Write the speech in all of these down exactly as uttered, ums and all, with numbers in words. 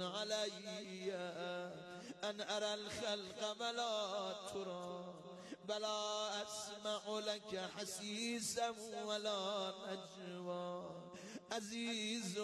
علي أن أرى الخلق ولا ترى بلا أسمع لك حسيسا ولا نجوى عزيز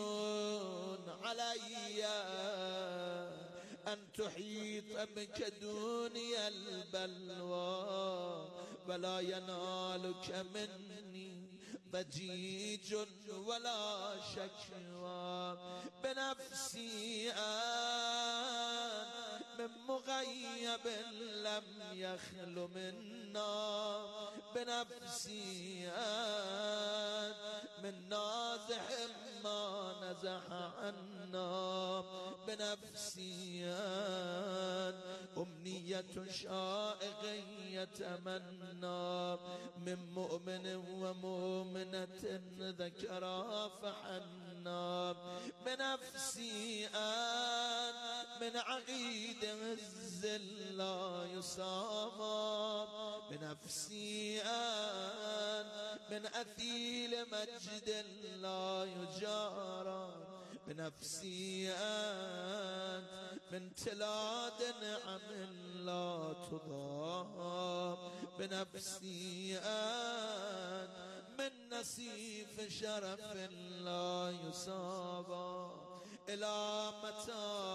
علي أن تحيط بك دوني البلوى ولا ينالك مني ضجيج ولا شكوى بنفسي أن من مغيب لم يخل منا بنفسي أن من نازح ما نزح عنا بنفسي أن أمنية شائق يتمنى من مؤمن ومؤمنة ذكرى فحنا بنفسي أن من عقيد عز لا يصام بنفسي أن من أثيل مجد لا يجارى بنفسي أن من تلاد نعم لا تضام بنفسي أن من نسيف شرف لا يصاب إلى متى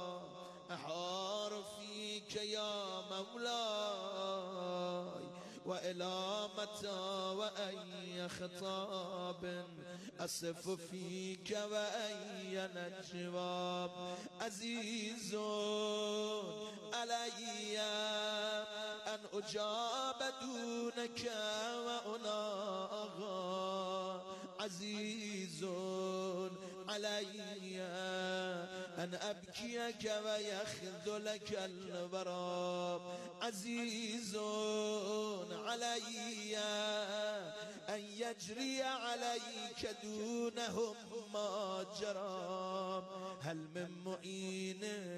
أحار فيك يا مولاي وإلى متى وأي خطاب أصف فيك وأي نجوى عزيز علي أن أجاب دونك وأناغى عزيز علي أن أبكيك ويخذلك الورى عزيز علي أن يجري عليك دونهم ما جرى هل من معين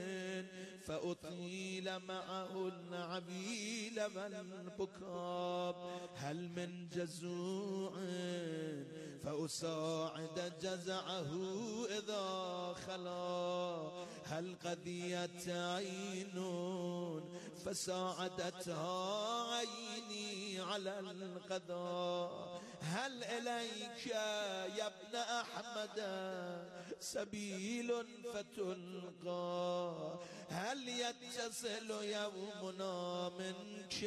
فأطيل معه العبيل والبكاء هل من جزوع فأساعد جزعه إذا خلا هل قضيت عين فساعدتها عيني على القضاء هل إليك يا ابن أحمد سبيل فتلقى هل يتصل يومنا منك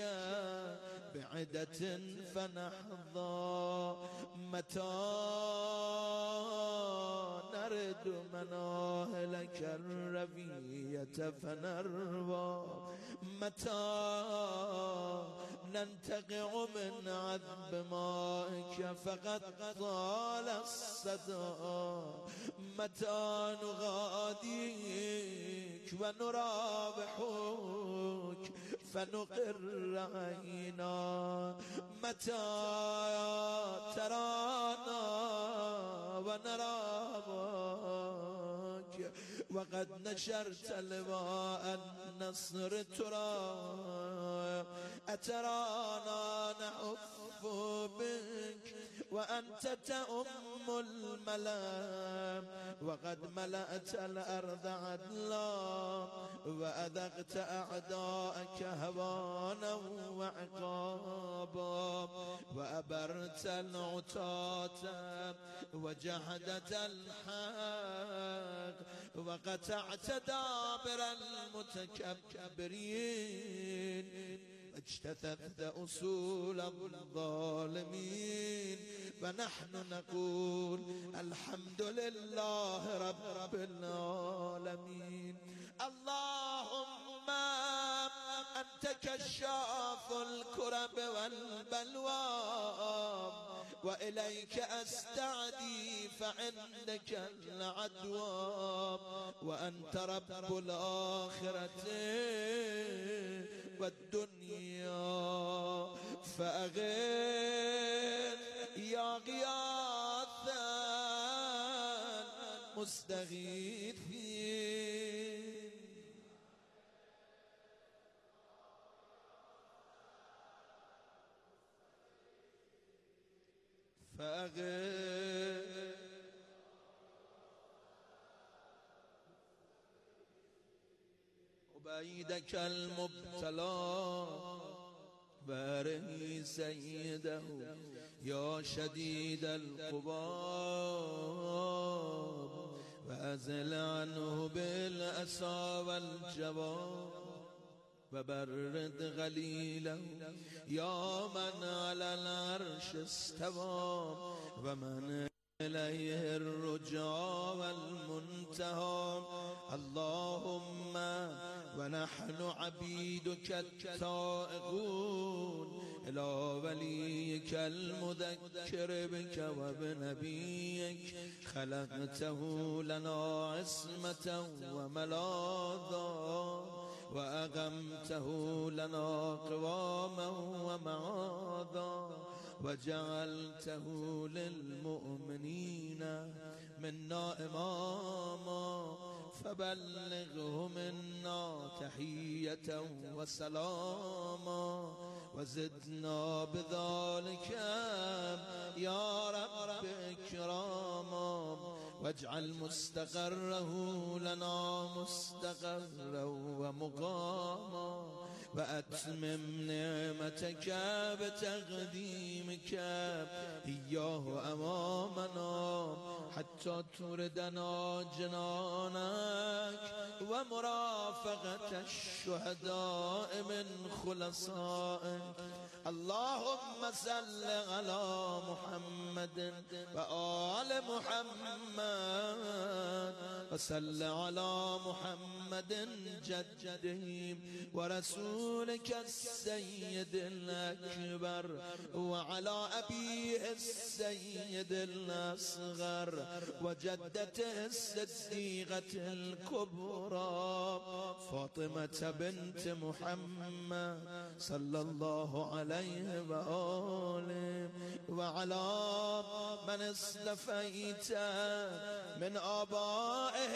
بعدة فنحظى متى نرد مناهلك الربية فنروى متى ننتقع من عذب مائك فقد طال الصدى متى نغاديك ونرابحك فنقر عينا متى ترانا ونرابك وقد نشرت لواء النصر ترى أترانا نحف بك وأنت تأم الملام وقد ملأت الأرض عدلا وأذقت أعداءك هوانا وعقابا وأبرت العتاة وجحدت الحق وقطعت دابر المتكبرين اجتثثت أصول الظالمين ونحن نقول الحمد لله رب العالمين اللهم أنت كشاف الكرب والبلوى وإليك أستعدي فعندك العدوى وأنت رب الآخرة والدنيا فأغيث يا غياث المستغيثين فأغيث عبيدك المبتلى باره سيده يا شديد القباب وأزل عنه بالأسى والجباب وبرد غليله يا من على العرش استوى ومن إليه الرجاء والمنتهى اللهم ونحن عبيدك التائهون إلى وليك المذكر بك وبنبيك خلقته لنا عصمة وملاذا وأقمته لنا قواما ومعاذا وجعلته للمؤمنين منا إماما فبلغه منا تحية وسلاما وزدنا بذلك يا رب إكراما واجعل مستقره لنا مستقرا ومقاما وأتمم نعمتك بتقديمك إياه أمامنا حتى تردنا جنانك ومرافقة الشهداء من خلصائك اللهم صل على محمد وآل محمد وصل على محمد جده ورسولك السيد الأكبر وعلى أبيه السيد الأصغر وجدته الصديقة الكبرى فاطمة بنت محمد صلى الله عليه وآله وعلى من اصطفيت من آبائه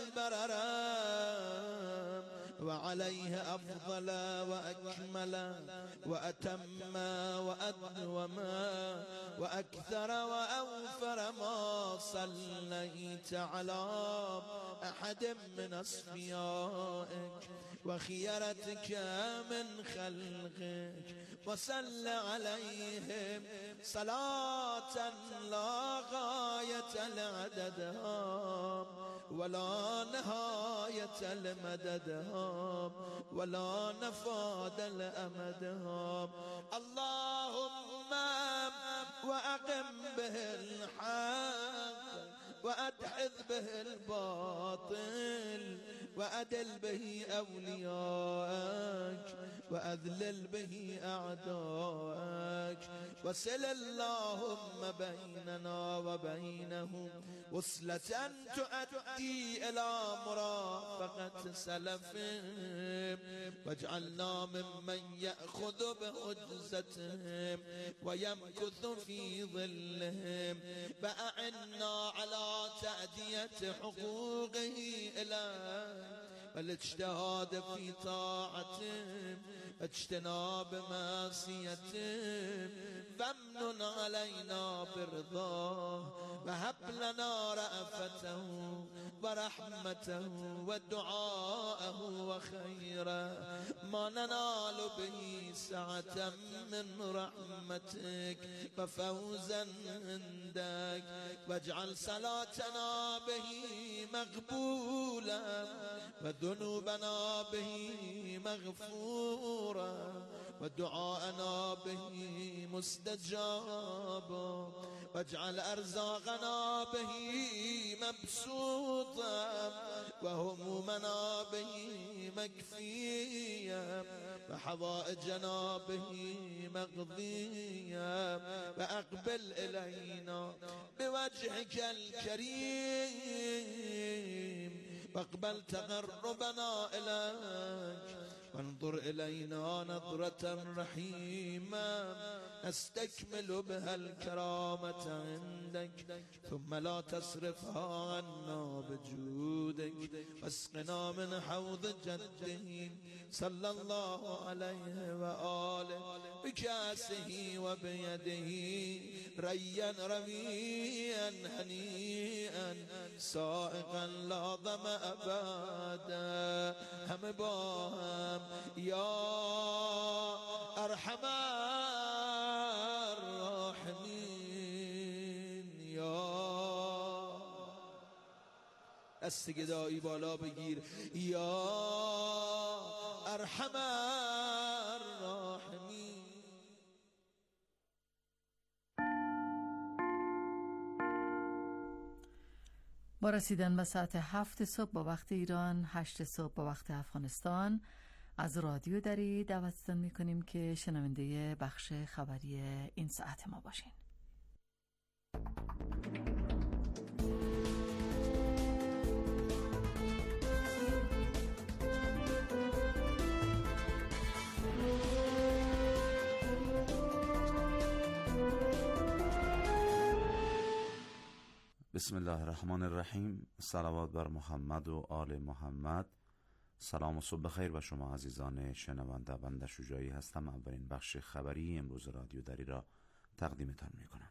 البررة وعليه أفضل وأكمل وأتم وأدوم وأكثر وأوفر ما صليت على أحد من أصفيائك وخيرتك من خلقك وصل عليهم صلاة لا غاية لعددها ولا نهاية لمددها ولا نفاد لأمدها اللهم وأقم به الحق وأدحذ به الباطل وأدل به أولياءك وأذلل به أعداءك وصل اللهم بيننا وبينهم وصلة تؤدي إلى مرافقة سلفهم واجعلنا ممن يأخذ بحجزتهم ويمكث في ظلهم فأعنا على تأدية حقوقه إليك والاجتهاد في طاعته واجتناب معصيته فامنن علينا برضاه وهب لنا رأفته ورحمته ودعاءه وخيرا ما ننال به سعة من رحمتك وفوزا عندك واجعل صلاتنا به مقبولا وذنوبنا به مغفورا ودعاءنا به مستجابا واجعل أرزاقنا به مبسوطا وهمومنا به مكفيا وحوائجنا به مقضيا وأقبل إلينا بوجهك الكريم واقبل تقربنا إليك وانظر إلينا نظرة رحيمة نستكمل بها الكرامة عندك ثم لا تصرفها عنا بجودك واسقنا من حوض جده صلى الله عليه وآله بكاسه وبيده ريا رميا هنيئا سائقا لا ظمأ أبدا همه با هم یا ارحم الراحمین یا دست گدایی بالا بگیر یا ارحم الراحمین. با رسیدن به ساعت هفت صبح با وقت ایران، هشت صبح با وقت افغانستان، از رادیو دری دعوتتون میکنیم که شنونده بخش خبری این ساعت ما باشین. بسم الله الرحمن الرحیم. صلوات بر محمد و آل محمد. سلام و صبح بخیر به شما عزیزان شنونده. بنده شجاعی هستم. اولین بخش خبری امروز رادیو دری را تقدیمتان میکنم.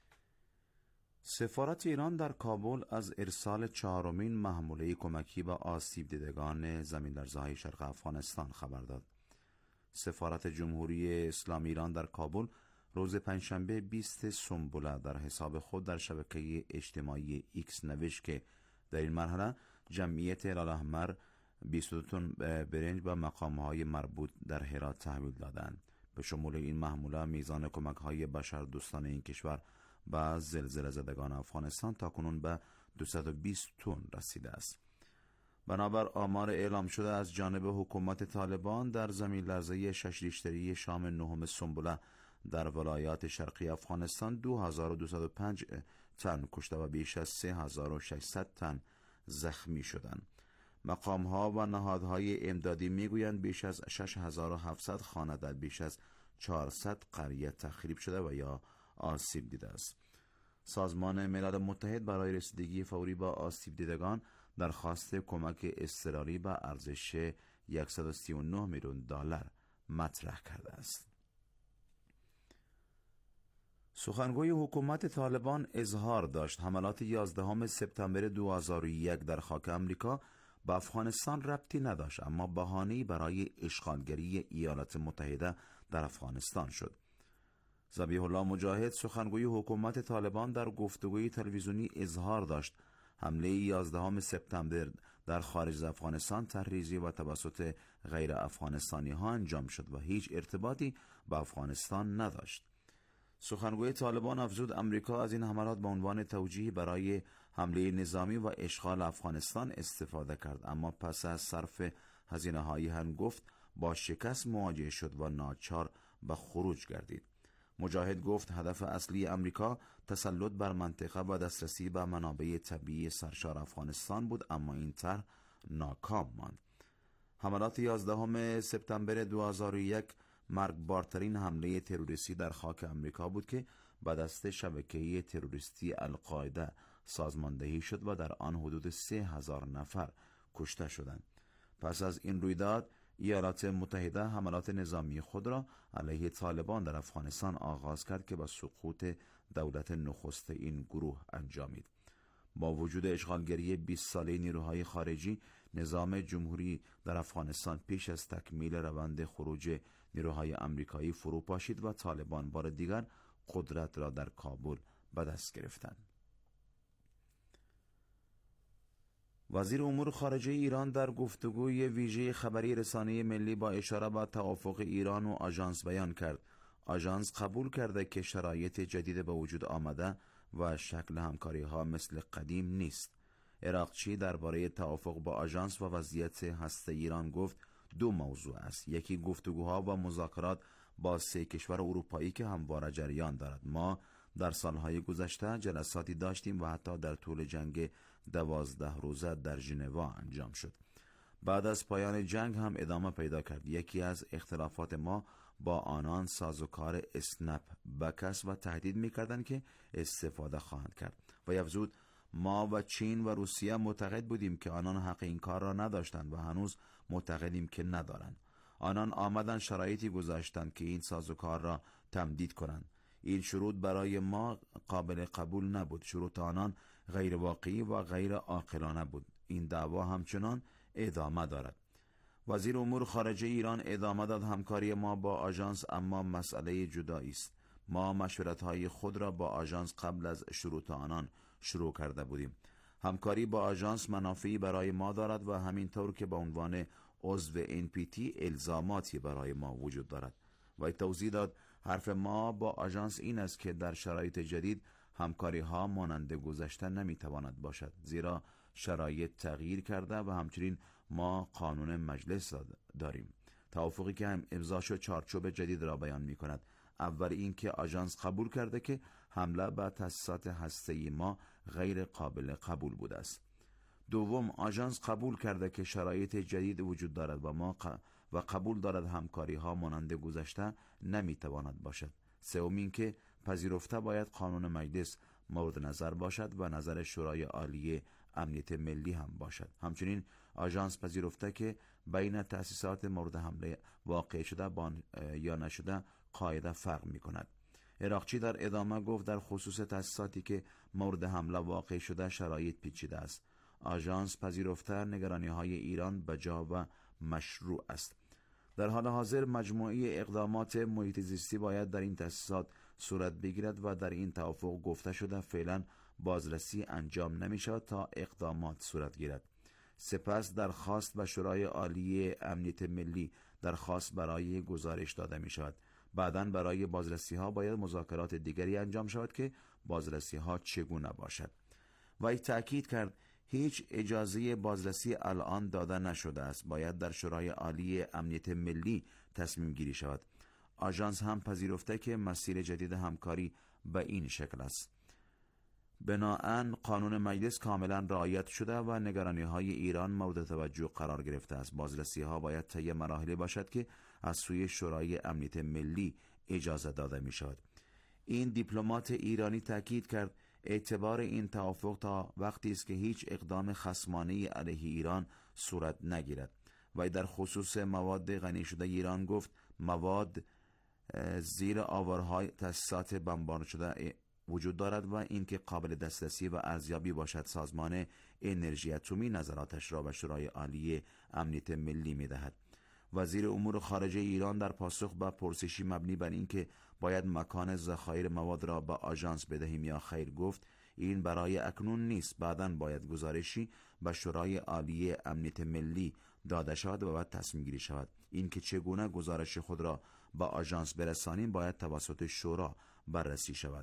سفارت ایران در کابل از ارسال چهارمین محموله کمکی به آسیب دیدگان زمین لرزه‌های شرق افغانستان خبر داد. سفارت جمهوری اسلامی ایران در کابل روز پنجشنبه بیست سنبله در حساب خود در شبکه اجتماعی ایکس نوشت که در این مرحله جمعیت هلال احمر بیست و دو تن برنج به مقام‌های مربوط در هرات تحویل دادند. به شمول این محموله میزان کمک‌های بشردوستانه این کشور به زلزله زدگان افغانستان تاکنون به دویست و بیست تن رسیده است. بنابر آمار اعلام شده از جانب حکومت طالبان در زمین لرزه شش ریشتری شام نهم سنبله در ولایات شرقی افغانستان دو هزار و دویست و پنج تن کشته و بیش از سه هزار و ششصد تن زخمی شدند. مقام‌ها و نهادهای امدادی میگویند بیش از شش هزار و هفتصد خانه در بیش از چهارصد قریه تخریب شده و یا آسیب دیده است. سازمان ملل متحد برای رسیدگی فوری با آسیب دیدگان درخواست کمک اضطراری به ارزش صد و سی و نه میلیون دلار مطرح کرده است. سخنگوی حکومت طالبان اظهار داشت حملات یازدهم سپتامبر دو هزار و یک در خاک امریکا به افغانستان ربطی نداشت، اما بهانه‌ای برای اشغالگری ایالات متحده در افغانستان شد. ذبیح الله مجاهد سخنگوی حکومت طالبان در گفتگوی تلویزیونی اظهار داشت حمله یازدهم سپتامبر در خارج از افغانستان تحریزی و توسط غیر افغانستانی ها انجام شد و هیچ ارتباطی با افغانستان نداشت. سخنگوی طالبان افزود امریکا از این حملات به عنوان توجیه برای حمله نظامی و اشغال افغانستان استفاده کرد، اما پس از صرف هزینه های هنگفت با شکست مواجه شد و ناچار به خروج گردید. مجاهد گفت هدف اصلی امریکا تسلط بر منطقه و دسترسی به منابع طبیعی سرشار افغانستان بود، اما این طرح ناکام ماند. حملات یازدهم سپتامبر دو هزار و یک مرگبارترین حمله تروریستی در خاک امریکا بود که به دست شبکه تروریستی القاعده سازماندهی شد و در آن حدود سه هزار نفر کشته شدند. پس از این رویداد ایالات متحده حملات نظامی خود را علیه طالبان در افغانستان آغاز کرد که با سقوط دولت نخست این گروه انجامید. با وجود اشغالگری بیست ساله نیروهای خارجی، نظام جمهوری در افغانستان پیش از تکمیل روند خروج نیروهای امریکایی فرو پاشید و طالبان بار دیگر قدرت را در کابل به دست گرفتند. وزیر امور خارجه ایران در گفتگوی ویژه خبری رسانه ملی با اشاره به توافق ایران و آژانس بیان کرد. آژانس قبول کرده که شرایط جدید به وجود آمده و شکل همکاری ها مثل قدیم نیست. عراقچی درباره توافق با آژانس و وضعیت هسته ایران گفت دو موضوع است. یکی گفتگوها و مذاکرات با سه کشور اروپایی که همواره جریان دارد. ما در سالهای گذشته جلساتی داشتیم و حتی در طول جنگ دوازده روزه در ژنوا انجام شد. بعد از پایان جنگ هم ادامه پیدا کرد. یکی از اختلافات ما با آنان سازوکار اسنپ بکس و تهدید می‌کردند که استفاده خواهند کرد. و افزود ما و چین و روسیه معتقد بودیم که آنان حق این کار را نداشتند و هنوز معتقدیم که ندارند. آنان آمدن شرایطی گذاشتند که این سازوکار را تمدید کنند. این شروط برای ما قابل قبول نبود. شروط آنان غیر واقعی و غیر عاقلانه بود. این دعوا همچنان ادامه دارد. وزیر امور خارجه ایران ادامه داد همکاری ما با آژانس اما مسئله جدایی است. ما مشورت‌های خود را با آژانس قبل از شروع آنان شروع کرده بودیم. همکاری با آژانس منافعی برای ما دارد و همینطور که به عنوان عضو ان پی تی الزاماتی برای ما وجود دارد. و توضیح داد حرف ما با آژانس این است که در شرایط جدید همکاری ها مانند گذشته نمیتواند باشد، زیرا شرایط تغییر کرده و همچنین ما قانون مجلس داریم. توافقی که هم امضا شد چارچوب جدید را بیان می کند. اول این که آژانس قبول کرده که حمله به تأسیسات هسته‌ای ما غیر قابل قبول بوده است. دوم، آژانس قبول کرده که شرایط جدید وجود دارد و ما ق... و قبول دارد همکاری ها مانند گذشته نمیتواند باشد. سوم این که پذیرفته باید قانون مجلس مورد نظر باشد و نظر شورای عالی امنیت ملی هم باشد. همچنین آژانس پذیرفته که بین تأسیسات مورد حمله واقع شده بان یا نشده قاعده فرق می کند. عراقچی در ادامه گفت در خصوص تأسیساتی که مورد حمله واقع شده شرایط پیچیده است. آژانس پذیرفته نگرانی های ایران بجا و مشروع است. در حال حاضر مجموعه اقدامات محیط زیستی باید در این تأسیسات صورت بگیرد و در این توافق گفته شده فعلا بازرسی انجام نمی شود تا اقدامات صورت گیرد. سپس درخواست به شورای عالی امنیت ملی درخواست برای گزارش داده می شود. بعداً برای بازرسی ها باید مذاکرات دیگری انجام شود که بازرسی ها چگونه باشد. و تأکید کرد هیچ اجازه بازرسی الان داده نشده است. باید در شورای عالی امنیت ملی تصمیم گیری شود. آژانس هم پذیرفته که مسیر جدید همکاری به این شکل است. بناهن قانون مجلس کاملا رعایت شده و نگرانی های ایران مورد توجه قرار گرفته است. بازرسی ها باید طی مراحلی باشد که از سوی شورای امنیت ملی اجازه داده می شود. این دیپلمات ایرانی تاکید کرد اعتبار این توافق تا وقتی است که هیچ اقدام خصمانه علیه ایران صورت نگیرد. و در خصوص مواد غنی شده ایران گفت مواد زیر آوارهای تأسیسات بمباران شده وجود دارد و اینکه قابل دسترسی و ارزیابی باشد. سازمان انرژی اتمی نظراتش را به شورای عالی امنیت ملی می دهد. وزیر امور خارجه ایران در پاسخ به پرسشی مبنی بر اینکه باید مکان ذخایر مواد را به آژانس بدهیم یا خیر گفت این برای اکنون نیست، بعداً باید گزارشی به شورای عالی امنیت ملی داده شود و بعد تصمیم گیری شود. این که چگونه گزارش خود را به آژانس برسانیم باید توسط شورا بررسی شود.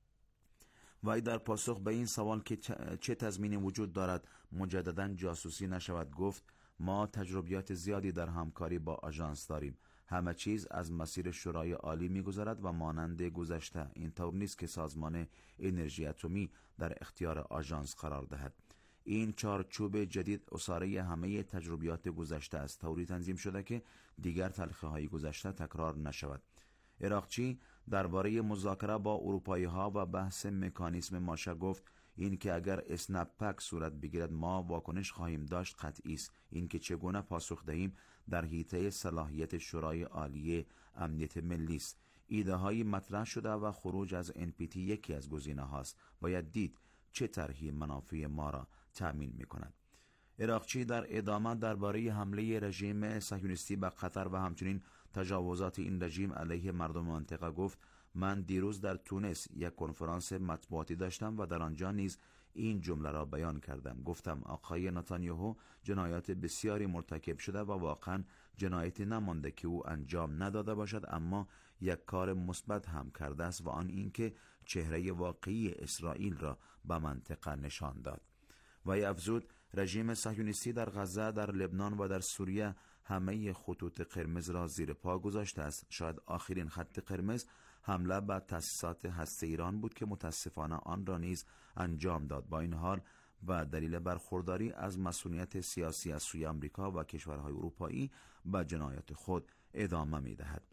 و در پاسخ به این سوال که چه تضمینی وجود دارد مجددا جاسوسی نشود گفت ما تجربیات زیادی در همکاری با آژانس داریم. همه چیز از مسیر شورای عالی می‌گذرد و مانند گذشته این طور نیست که سازمان انرژی اتمی در اختیار آژانس قرار دهد. این چارچوب جدید اصاره همه تجربیات گذشته است، طوری تنظیم شده که دیگر تلخی‌های گذشته تکرار نشود. عراقچی درباره مذاکره با اروپایی ها و بحث مکانیسم ماشه گفت این که اگر اسنپ پک صورت بگیرد ما واکنش خواهیم داشت قطعی است. این که چگونه پاسخ دهیم در حیطه صلاحیت شورای عالی امنیت ملی است. ایده های مطرح شده و خروج از ان پی تی یکی از گزینه هاست. باید دید چه طرحی منافع ما را تأمین می کند. عراقچی در ادامه درباره حمله رژیم صهیونیستی به قطر و همچنین تجاوزات این رژیم علیه مردم منطقه گفت من دیروز در تونس یک کنفرانس مطبوعاتی داشتم و در آنجا نیز این جمله را بیان کردم. گفتم آقای نتانیاهو جنایات بسیاری مرتکب شده و واقعا جنایتی نمانده که او انجام نداده باشد، اما یک کار مثبت هم کرده است و آن اینکه چهره واقعی اسرائیل را به منطقه نشان داد. و افزود رژیم صهیونیستی در غزه، در لبنان و در سوریه همه خطوط قرمز را زیر پا گذاشته است. شاید آخرین خط قرمز حمله به تأسیسات هسته ایران بود که متاسفانه آن را نیز انجام داد. با این حال و دلیل برخورداری از مسئولیت سیاسی از سوی آمریکا و کشورهای اروپایی به جنایات خود ادامه می دهد.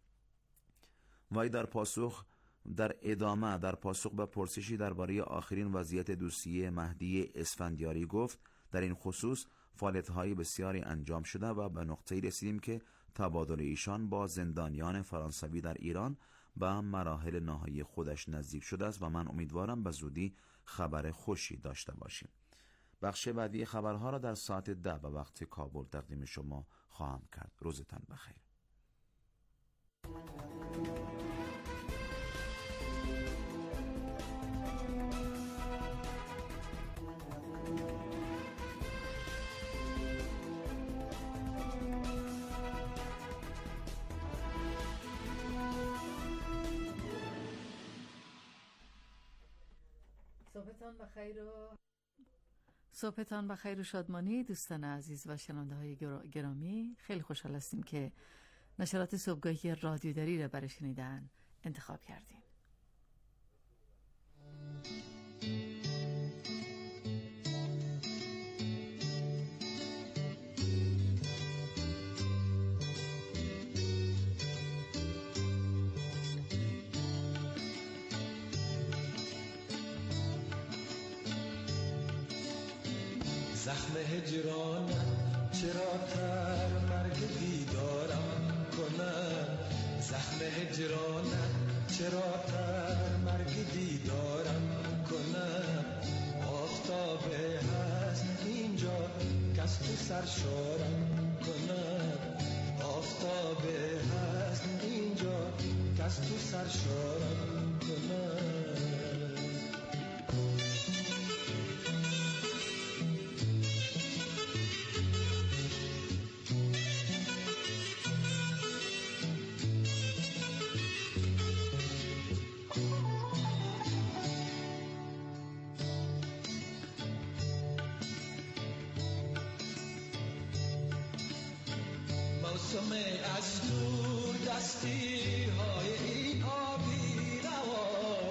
وی در پاسخ در ادامه در پاسخ به پرسشی درباره آخرین وضعیت دوسیه مهدی اسفندیاری گفت در این خصوص فعالیت‌های بسیاری انجام شده و به نقطه‌ای رسیدیم که تبادل ایشان با زندانیان فرانسوی در ایران به مراحل نهایی خودش نزدیک شده است و من امیدوارم به زودی خبر خوشی داشته باشیم. بخش بعدی خبرها را در ساعت ده به وقت کابل تقدیم شما خواهم کرد. روزتان بخیر. صبحتان بخیر و صبحتان بخیر و شادمانی دوستان عزیز و شنونده های گرامی. خیلی خوشحال هستیم که نشرات صبحگاهی رادیو دری را برای شنیدن انتخاب کردیم. زخم هجرانم چرا تر مرگ دیدارم کنم، زخم هجرانم چرا تر مرگ دیدارم کنم. آفتاب هست اینجا کس تو سرشارم کنم، آفتاب هست اینجا کس تو سرشارم کنم. موسم از دور دستی های این آبی روا،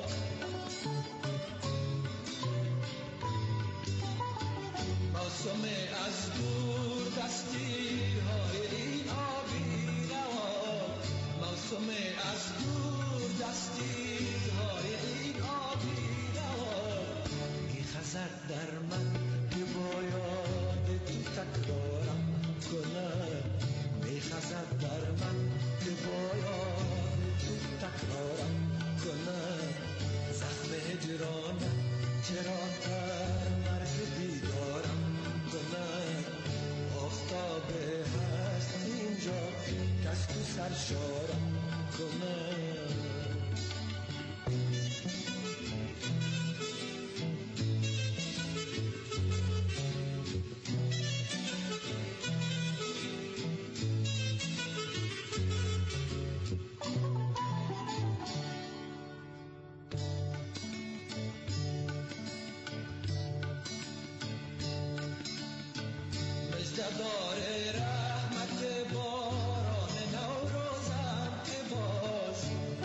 موسم از دور دستی های این آبی روا، موسم از دور دستی های این آبی روا. میخزد در من که باید تو تکرارم کنم، میخزد در من که باید تو تکرارم کنم. زخم هجرانم چرا تر مرگ دیدارم کنم. آفتاب هست اینجا کس تو سرشارم کنم. مجددار رحمت باران نوروزم که باز،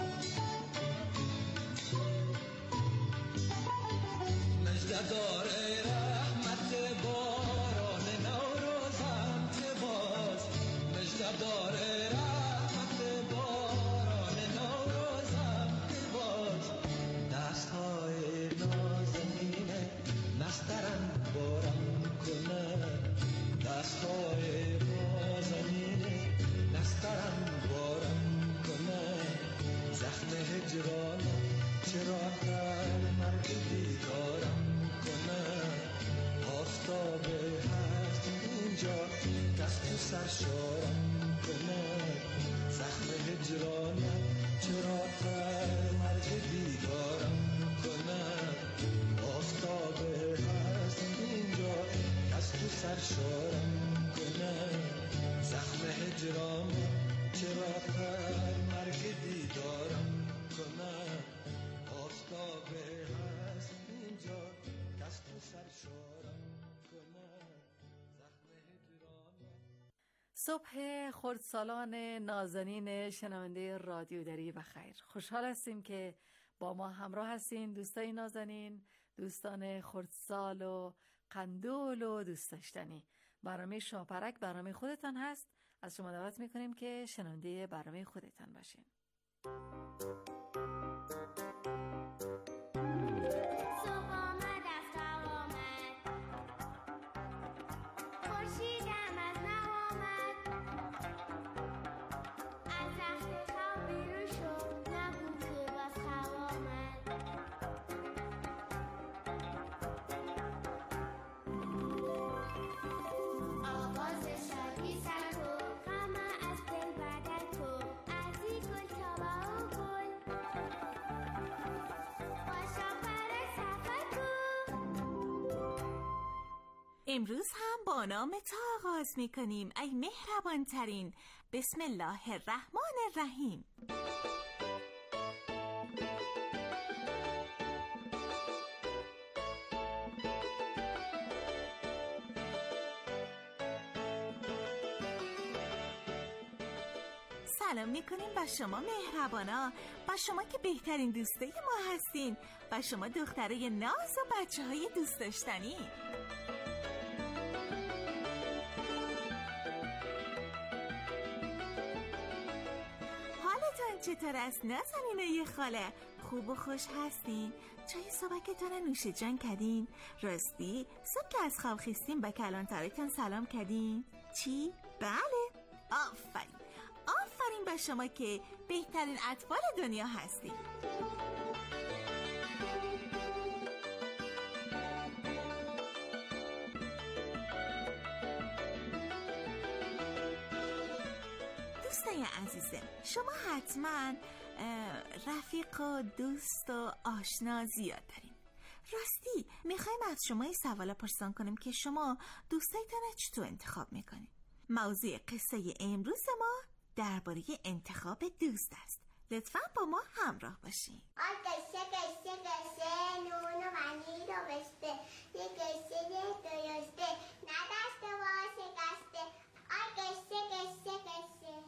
مجددار رحمت باران نوروزم که باز، مجددار رحمت باران نوروزم که باز. دستهای نازنین نسترن بارم کنن، دستهای نازنین نسترن بارم کنن. زخم هجرانم چرا تر مرگ دیدارم کنن. آفتاب هست اینجا کس تو سرشارم کنن. زخم هجرانم چرا تر مرگ دیدارم کنن. آفتاب هست اینجا کس تو سرشارم کنن. زخم هجرانم چرا تر مرگ دیدارم کنن. آفتاب هست اینجا کس تو سرشارم کنن. زخم هجرانم. صبح خردسالان نازنین شنونده رادیو دری بخیر. خوشحال هستیم که با ما همراه هستین دوستای نازنین، دوستان خردسال و قندول و دوست داشتنی. برنامه شاپرک برنامه خودتان هست. از شما دعوت میکنیم که شنونده برنامه خودتان باشین. امروز هم با نام تو آغاز میکنیم ای مهربان ترین. بسم الله الرحمن الرحیم. سلام میکنیم با شما مهربانا، با شما که بهترین دوسته ما هستین، با شما دختره ناز و بچه های دوست داشتنی. حالتان چطور است نازنینای خاله؟ خوب و خوش هستین؟ چای صبحتون رو نوش جان کردین؟ راستی صبح که از خواب خیستین به کلانترتون سلام کردین؟ چی؟ بله؟ آفرین آفرین به شما که بهترین اطفال دنیا هستین. دوستای عزیزم، شما حتما رفیق و دوست و آشنا زیاد دارین. راستی میخوایم از شما یه سوالا پرسان کنیم که شما دوستایتون چطور انتخاب میکنین؟ موضوع قصه امروز ما درباره انتخاب دوست است. لطفاً با ما همراه باشین. آی قصه قصه قصه نون و پنیر و بسته، یه قصه درسته ندسته و شکسته. آی قصه قصه قصه.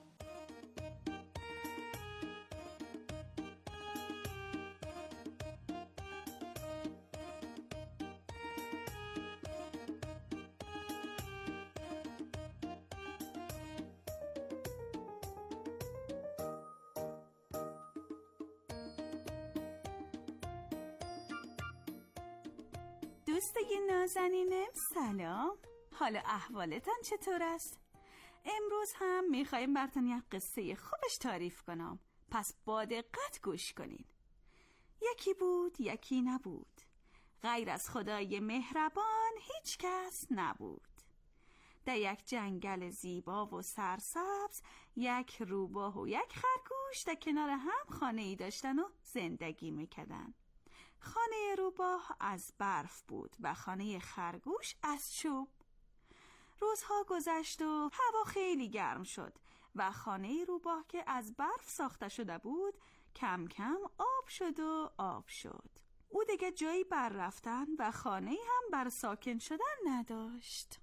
دوستای نازنینم سلام، حالا احوالتان چطور است؟ امروز هم میخوایم براتون یک قصه خوبش تعریف کنم، پس با دقت گوش کنین. یکی بود یکی نبود، غیر از خدای مهربان هیچ کس نبود. در یک جنگل زیبا و سرسبز یک روباه و یک خرگوش در کنار هم خانه ای داشتن و زندگی میکردن. خانه روباه از برف بود و خانه خرگوش از چوب. روزها گذشت و هوا خیلی گرم شد و خانه روباه که از برف ساخته شده بود کم کم آب شد و آب شد. او دیگه جایی بر رفتن و خانه هم بر ساکن شدن نداشت.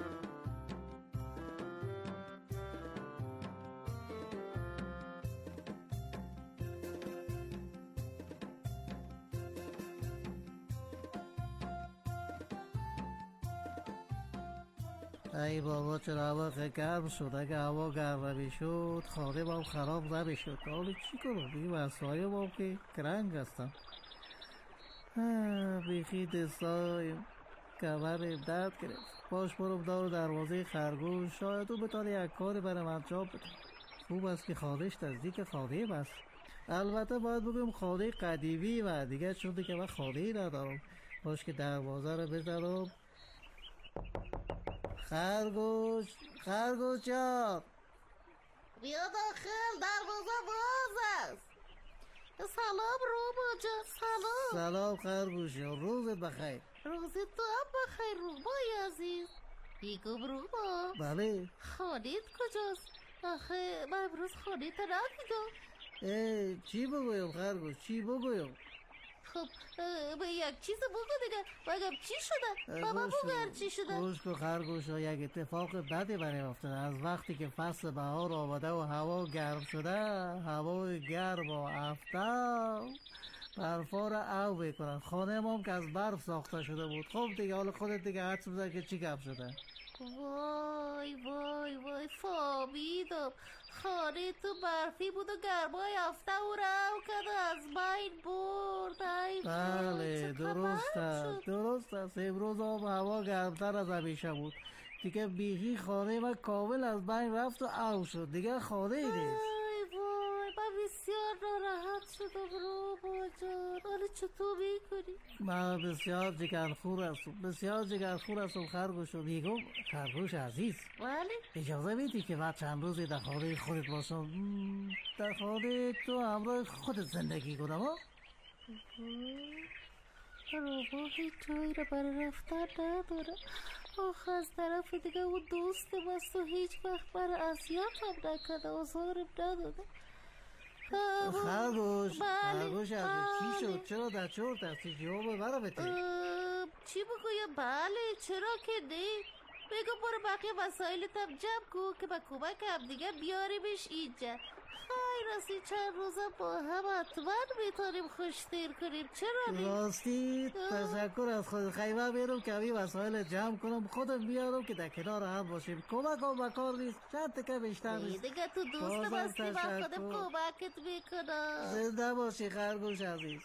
ای بابا چرا هوا گرم شد؟ اگه هوا گرم شد خانه با خراب نمیشد. حالا چی کنم؟ این وسایل با که کرنگ هستم. بیخی دستایم کمرم درد گرفت. باش برم دار دروازه خرگوش، شاید او بتونه یک کاری برام انجام بده. خوب است که خانهش نزدیک خانه بست. البته باید بگم خانه قدیمی و دیگه شده که من خانه ندارم. باش که دروازه رو بزنم. خرگوش خرگوش جان بیا داخل، دروازه باز است. سلام روبا جان. سلام. سلام خرگوش جان، روزت بخیر. روزت تو هم بخیر روبای عزیز. بیگم روبا. بله. خانیت کجاست؟ آخه من امروز خانیت ندیدم. ای چی بگویم خرگوش، چی بگویم؟ خب به یک چیز بگو دیگه. بگم چی شده؟ بابا بگر چی شده؟ گوش کن خرگوش، یک اتفاق بدی برای افتاده. از وقتی که فصل بهار آمده و هوا گرم شده، هوا گرم و آفتاب برفا را او میکنن. خانه ما که از برف ساخته شده بود. خب دیگه حالا خودت دیگه حدس بزن که چی گپ شده. وای وای وای فهمیدم. خانه تو برفی بود و گرمای هفته او رو کرد از بین برد. بله درست است درست است. امروز هم هوا گرمتر از همیشه بود دیگه. بیخی خانه من کامل از بین رفت و او شد. دیگه خانه ای نیست. من بسیار ناراحت شدم روبا جان. حالا چطور میکنی؟ من بسیار جگرخور هستم، بسیار جگرخور هستم خرگوش. میگم خرگوش عزیز، بله اجازه میدی که بعد چند روزی در خانه خودت باشم؟ در خانه تو همراه خودت زندگی کنم ها؟ روباه هیچ جایی رو برای رفتن نداره. آخه از طرف دیگه اون دوست بست و هیچ وقت برای اذیتم نکرده، آزارم نداده. خرگوش بله خرگوش عزیز چی شد؟ چرا در چرت هستی؟ جواب مرا بده. چی بگویم؟ بله چرا که نه، بگو برو بقیه وسایلتم جمع کن که با کمک هم دیگه بیاریمش اینجا. خیر راستی چند روزم با هم حتما میتونیم خوشتیر کنیم، چرا نه؟ راستی تشکر از خود. خیمه بیارم که همین وسایل جمع کنم، خودم بیارم که در کنار هم باشیم. کمک هم بکار نیست، چند تکه بیشتر نیست. دیگه تو دوست بستی من خودم کمکت میکنم. زنده باشی خرگوش عزیز.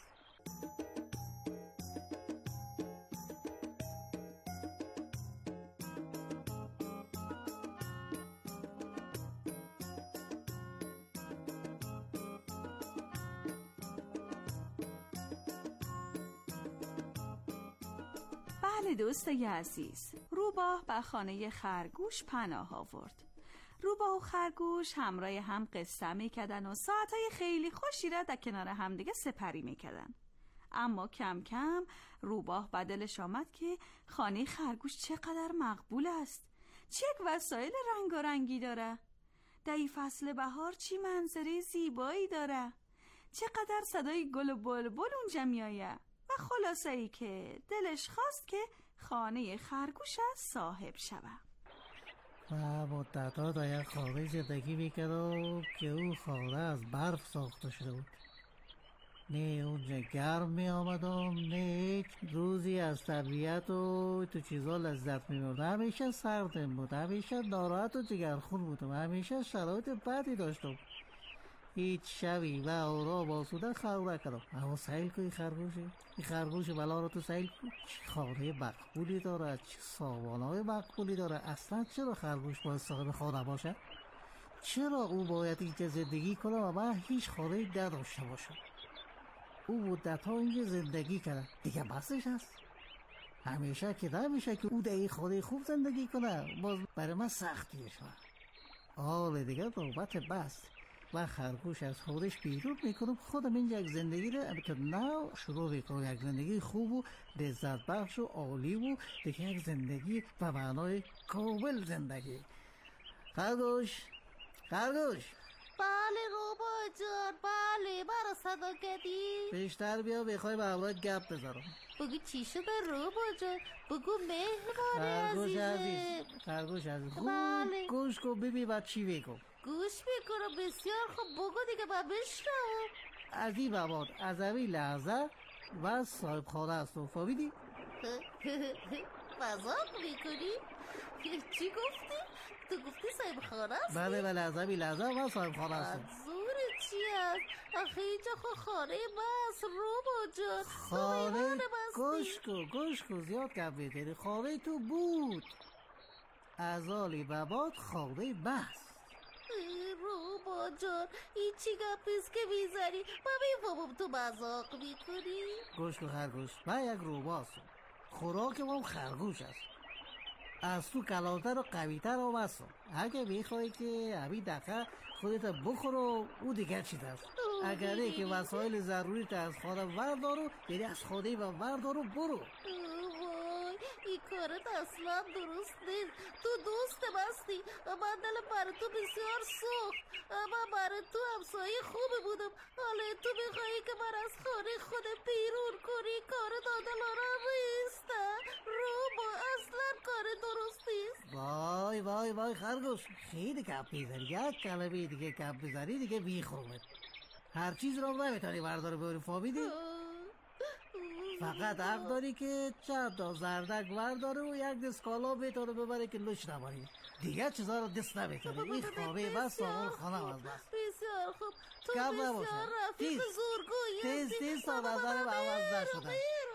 بله دوستای عزیز، روباه به خانه خرگوش پناه آورد. روباه و خرگوش همراه هم قصه میکردن و ساعتهای خیلی خوشی را در کنار هم دیگه سپری میکردن. اما کم کم روباه به دلش آمد که خانه خرگوش چقدر مقبول است، چه یک وسایل رنگارنگی داره، در این فصل بهار چی منظره زیبایی داره، چقدر صدای گل و بلبل اونجا میآید. و خلاصه ای که دلش خواست که خانه خرگوش صاحب شود. و مدت‌ها در یک خانه زندگی میکرد که اون خانه از برف ساخته شده بود. نه اونجا گرم می آمدم، نه هیچ روزی از طبیعت و تو چیزا لذت می بردم. همیشه سردم بود، همیشه ناراحت و جگرخون بودم، همیشه شرایط بدی داشتم. هیچ شبی و آرام آسوده خلق نکردم. اما سیل کنی خرگوشی، این خرگوش بلا رو تو سیل کن. چه خانه مقبولی داره، چه سامانهای مقبولی داره. اصلا چرا خرگوش باید صاحب خانه باشه؟ چرا او باید اینجا زندگی کنه و من هیچ خانه نداشته باشم؟ او مدت ها اینجا زندگی کرده، دیگه بسش هست. همیشه که نمیشه که او در این خانه خوب زندگی کنه، باز برای من سختیه شد. حالا دیگه نوبت بس. و خرگوش از خودش بیرون میکنم، خودم اینجا یک زندگی رو تا نو شروع میکنم، یک زندگی خوب و لذت بخش و عالی و دیگه یک زندگی به معنای کامل زندگی. خرگوش خرگوش بله روبا جان، بله برا صدا کردی؟ بیشتر بیا بخوای به همراه گپ بذارم. بگو چی شده روبا جان؟ بگو مهربان خرگوش عزیزه. عزیز خرگوش عزیز بله. خوب گوش کن ببین بعد چی بگم. گوش میکنم بسیار خوب، بگو دیگه با بشنم. از این بابات از همین لحظه و صاحب خانه هستم، فهمیدی؟ مذاق میکنی؟ چی گفتی؟ تو گفتی صاحب خانه هستی؟ بله بله از همین لحظه و صاحب خانه هستم. منظور چی هست؟ آخه اینجا خود خانه بس روبا جان. خانه گوش کن گوش کن زیاد گپ میزنی. خانه تو بود، از آلی بابات خانه بس. روبا جان این چی گپیست که میزنی؟ من میفهمم تو مذاق میکنی. گوش کن خرگوش، من یک روبا هستم، خوراک هم خرگوش است. از تو کلانتر و قویتر هم هستم. اگه میخوایی که همین دقیقه خودت بخور و او دیگر چیز است. اگر نه که وسایل ضروری تا از خانه وردارو، یعنی از خانه و وردارو برو. وای این کارت اصلا درست نیست. تو دوست بستی، من دلم برای تو بسیار سوخت، من برای تو همسایه خوبه بودم، حالا تو میخوایی که من از خانه خودم بیرون کنی؟ کارت عادلانه نیست روبا، اصلا کار درست نیست. وای وای وای خرگوش خیلی گپ میزنی، یک کلمه دیگه گپ بزنی دیگه میخومت. هر چیز رو نمیتونی برداری بری، فهمیدی؟ فقط حق داری که چند تا زردک برداره و یک دست کالا بتاره ببره که لوش نباری، دیگه چیزا رو دست نمیتونی. این خانه بس سامان خانه از بس. بسیار خوب، تو کم بسیار نباشه. رفیق تیز. زورگویی تیز تیز تا نظرم عوض نشده.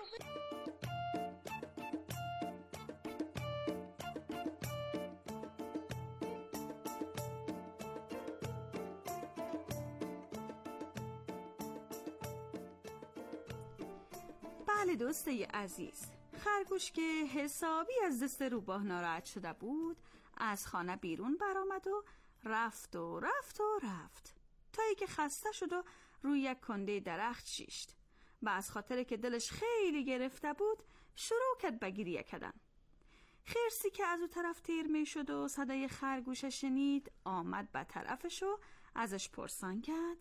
بله دوستای عزیز، خرگوش که حسابی از دست روباه ناراحت شده بود، از خانه بیرون برآمد و رفت و رفت و رفت تا ای که خسته شد و روی یک کنده درخت شیشت. و از خاطر که دلش خیلی گرفته بود شروع کرد به گریه کردن. خرسی که از او طرف تیر می شد و صدای خرگوش شنید آمد به طرفش و ازش پرسان کرد: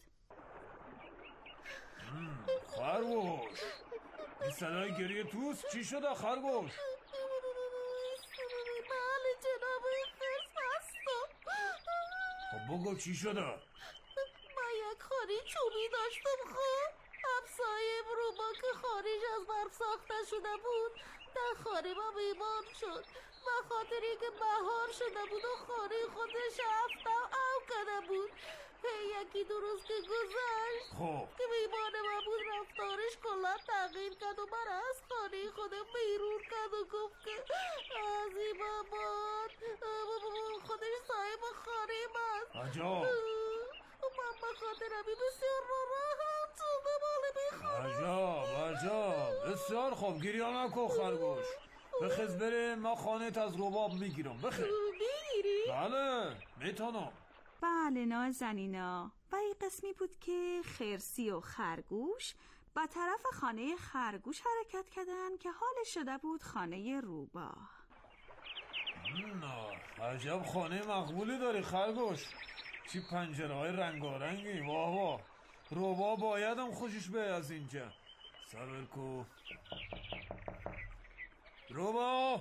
خرگوش، این صدای گریه توست؟ چی شده خرگوش؟ بله جناب خرس هستم. خب بگو چی شده؟ من یک خانه چوبی داشتم، خب همسایه روبا که خانه‌اش از برف ساخته شده بود در خانه ما بیمار شد و خاطری که بهار شده بود و خانه خودش هفته او کرده بود. یکی دو روز که گذشت خب که بیمار ما بود رفتارش کلا تغییر کرد و من از خانه خودم بیرون کرد و گفت که از این بابات خودش صاحب خانه من. عجب من به خاطر همی بسیار ناراحت شدم. حالا میخوام عجب عجب بسیار خوب، گریه نکن خرگوش. بخیز بریم، من خانه‌ت از رباب میگیرم. بخیز. میگیری؟ بله میتونم. بله نازنینا، و این قسمی بود که خرسی و خرگوش به طرف خانه خرگوش حرکت کردن که حالش شده بود خانه روبا. نه عجب خانه مقبولی داری خرگوش، چی پنجره های رنگارنگی. واه واه، روبا بایدم خوشش به از اینجا. صبر کو روبا.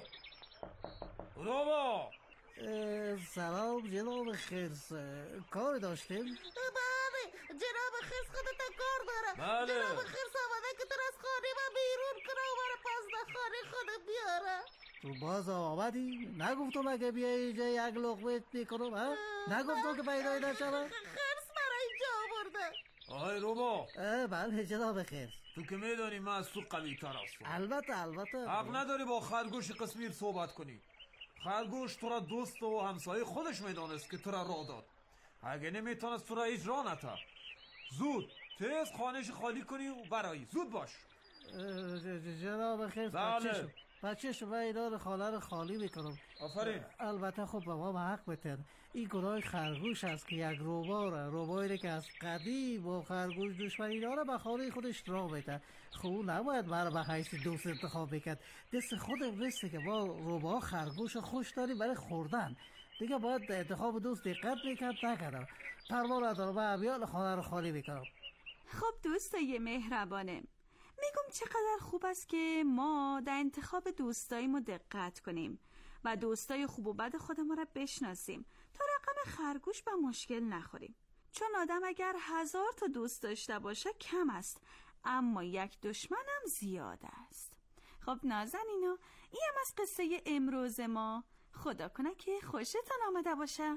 روبا سلام جناب خرس، کار داشتیم؟ بله جناب خرس خودتا کار دارم. بله. جناب خرس آمده که تو از خانه من بیرون کنه و من پس در خانه خودم بیاره. تو باز آمدی؟ نگفتم اگه بیایی اینجا یک لقمه میکنم ها؟ نگفتم که پیدای نشوم؟ خرس برای اینجا آورده. آهای روبا، بله جناب خرس. تو که میدانی من از تو قوی تر هستم. البته البته حق نداری با خرگوش قسمیر صحبت کنی. خرگوش تو را دوست و همسایه خودش میدانست که تو را راه داد. اگه نمیتونست تو را اجرا نتا. زود تیز خانهش خالی کنی و برایی. زود باش. جناب خرس، بله. بچه شما اینا رو خانه رو خالی میکنم. آفرین. البته خب به ما حق بتن. این گناه خرگوش است که یک روباره روبایی که از قدیم با خرگوش دشمنی داره به خانه خودش راه بده. خب نباید مرا به حیث دوست انتخاب بکرد. دست خودم رسته که ما روبا خرگوش خوش داریم برای خوردن. دیگه باید انتخاب دوست دقت میکرد نکردم. پروا ندارم، من امیال خانه رو خالی میکنم. خب دوستای مهربانم، میگم چقدر خوب است که ما در انتخاب دوستاییمو دقت کنیم و دوستای خوب و بد خودمون رو بشناسیم تا رقم خرگوش به مشکل نخوریم. چون آدم اگر هزار تا دوست داشته باشه کم است، اما یک دشمنم زیاد است. خب نازنینا، این هم از قصه امروز ما. خدا کنه که خوشتون آمده باشه.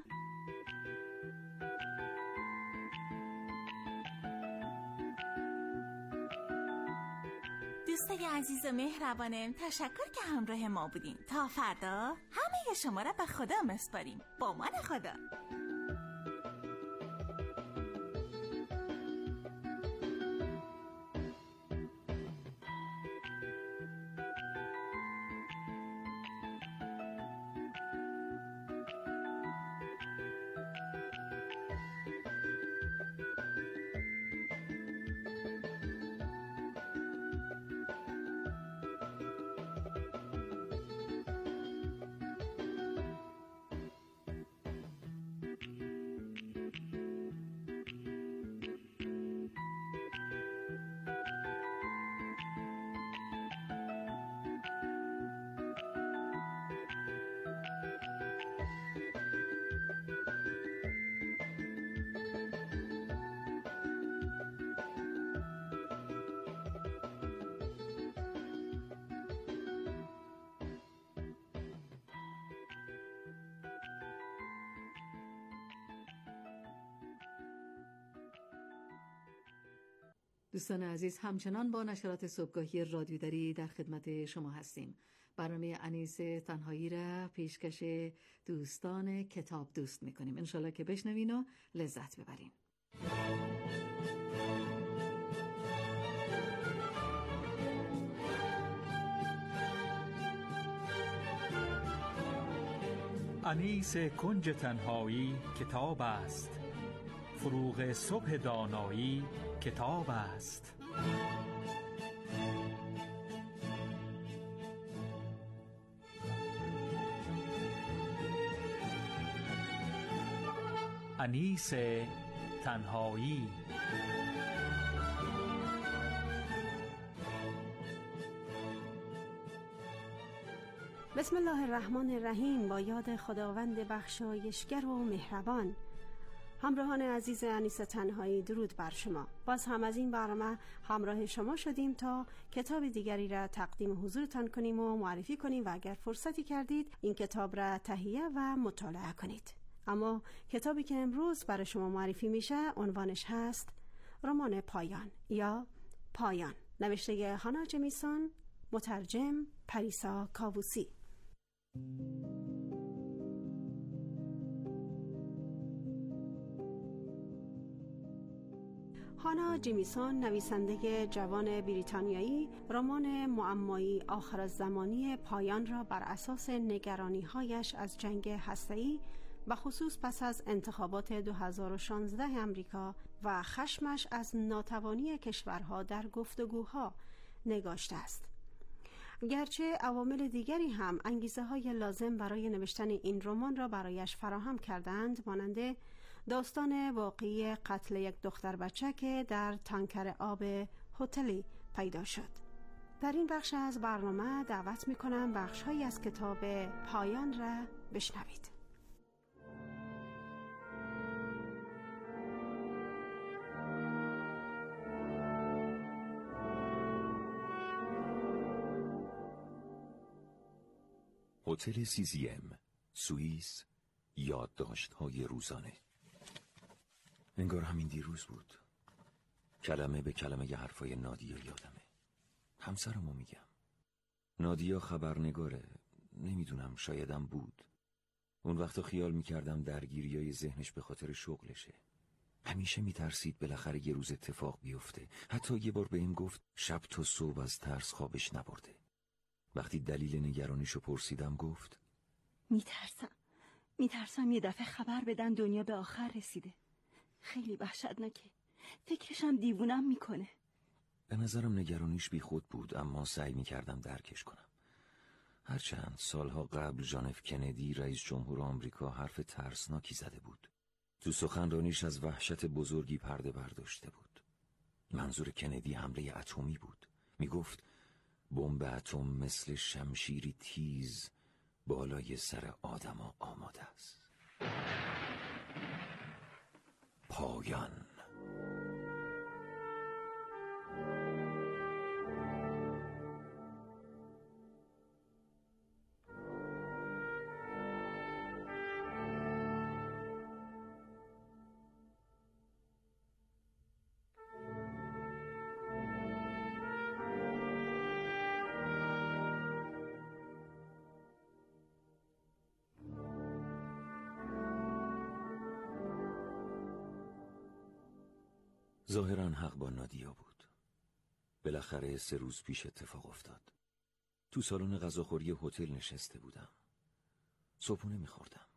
دوستای عزیز و مهربانم، تشکر که همراه ما بودین. تا فردا همه شما را به خدا مسپاریم. با من خدا. دوستان عزیز، همچنان با نشرات صبحگاهی رادیو دری در خدمت شما هستیم. برنامه انیس تنهایی را پیشکش دوستان کتاب دوست میکنیم. انشالله که بشنوین و لذت ببرین. انیس کنج تنهایی کتاب است، فروغ صبح دانایی کتاب است. انیس تنهایی. بسم الله الرحمن الرحیم. با یاد خداوند بخشایشگر و مهربان. همراهان عزیز انیس تنهایی، درود بر شما. باز هم از این برنامه همراه شما شدیم تا کتاب دیگری را تقدیم حضورتان کنیم و معرفی کنیم و اگر فرصتی کردید این کتاب را تهیه و مطالعه کنید. اما کتابی که امروز برای شما معرفی میشه عنوانش هست رمان پایان یا پایان، نوشته هانا جمیسون، مترجم پریسا کاووسی. هانا جمیسون، نویسنده جوان بریتانیایی، رمان معمایی آخرالزمانی پایان را بر اساس نگرانی‌هایش از جنگ هسته‌ای و خصوص پس از انتخابات دو هزار و شانزده امریکا و خشمش از ناتوانی کشورها در گفتگوها نگاشته است. گرچه عوامل دیگری هم انگیزه های لازم برای نوشتن این رمان را برایش فراهم کردند، مانند داستان واقعی قتل یک دختر بچه که در تانکر آب هتلی پیدا شد. در این بخش از برنامه دعوت می کنم بخش هایی از کتاب پایان را بشنوید. هتل سیزیم، سوئیس، یادداشت‌های روزانه. انگار همین دیروز بود. کلمه به کلمه ی حرفای نادیا یادمه. همسرمو میگم. نادیا خبرنگاره. نمیدونم، شایدم بود. اون وقتا خیال میکردم درگیریای ذهنش به خاطر شغلشه. همیشه میترسید بالاخره یه روز اتفاق بیفته. حتی یه بار بهم گفت شب تا صبح از ترس خوابش نبرده. وقتی دلیل نگرانیشو پرسیدم گفت میترسم میترسم یه دفعه خبر بدن دنیا به آخر رسیده. خیلی وحشتناکه. فکرشم دیوونم میکنه. به نظرم نگرانیش بی خود بود، اما سعی میکردم درکش کنم. هرچند سالها قبل جان اف کندی رئیس جمهور آمریکا حرف ترسناکی زده بود. تو سخنرانیش از وحشت بزرگی پرده برداشته بود. منظور کندی حمله اتمی بود. میگفت بمب اتم مثل شمشیری تیز بالای سر آدما آماده است. پایان. ظاهراً حق با نادیا بود. بالاخره سه روز پیش اتفاق افتاد. تو سالن غذاخوری هتل نشسته بودم. صبحونه می‌خوردم.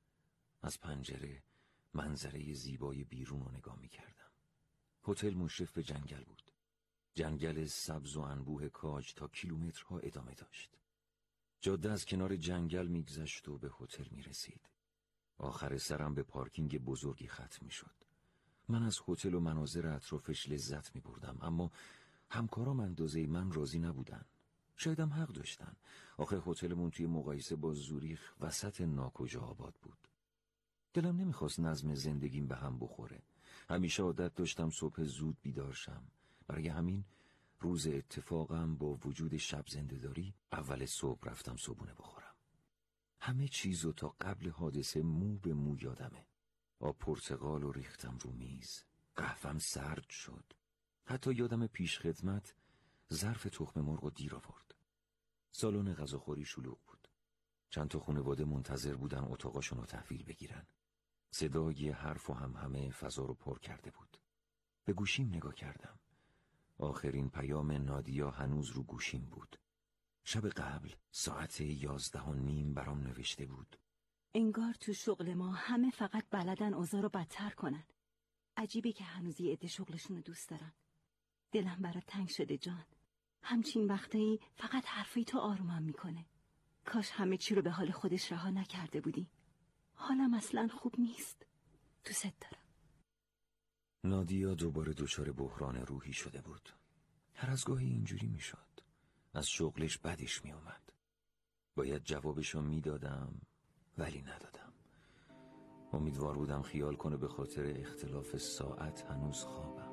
از پنجره منظره زیبای بیرون رو نگاه می‌کردم. هتل مشرف به جنگل بود. جنگل سبز و انبوه کاج تا کیلومترها ادامه داشت. جاده از کنار جنگل می‌گذشت و به هتل می‌رسید. آخر سرم به پارکینگ بزرگی ختم می‌شد. من از هتل و مناظر اطرافش لذت می بردم، اما همکارام اندازه من راضی نبودن. شایدم حق داشتن. آخه هتلمون توی مقایسه با زوریخ وسط ناکجا آباد بود. دلم نمیخواست نظم زندگیم به هم بخوره. همیشه عادت داشتم صبح زود بیدار شم. برای همین روز اتفاقم با وجود شب زنده‌داری اول صبح رفتم صبحونه بخورم. همه چیزو تا قبل حادثه مو به مو یادمه. آب پرتقال رو ریختم رو میز. قهوه‌ام سرد شد. حتی یادم پیش خدمت ظرف تخم مرغ رو دیر آورد. سالن غذاخوری شلوغ بود. چند تا خانواده منتظر بودن اتاقاشون رو تحویل بگیرن. صدای حرف و همهمه فضا رو پر کرده بود. به گوشیم نگاه کردم. آخرین پیام نادیا هنوز رو گوشیم بود. شب قبل ساعت یازده و نیم برام نوشته بود. انگار تو شغل ما همه فقط بلدن اوضاع رو بدتر کنن. عجیبه که هنوز یه عده شغلشون رو دوست دارن. دلم برات تنگ شده جان. همچین وقتایی فقط حرفی تو آرومم میکنه. کاش همه چی رو به حال خودش رها نکرده بودی. حالم اصلا خوب نیست. دوست دارم. نادیا دوباره دچار بحران روحی شده بود. هر از گاهی اینجوری میشد. از شغلش بدش میومد. باید جوابشو میدادم ولی ندادم. امیدوار بودم خیال کنه به خاطر اختلاف ساعت هنوز خوابم.